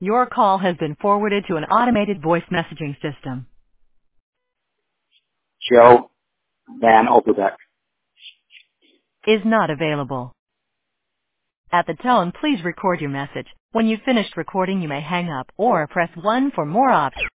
Your call has been forwarded to an automated voice messaging system. Joe Van Overbeck. Is not available. At the tone, please record your message. When you've finished recording, you may hang up or press 1 for more options.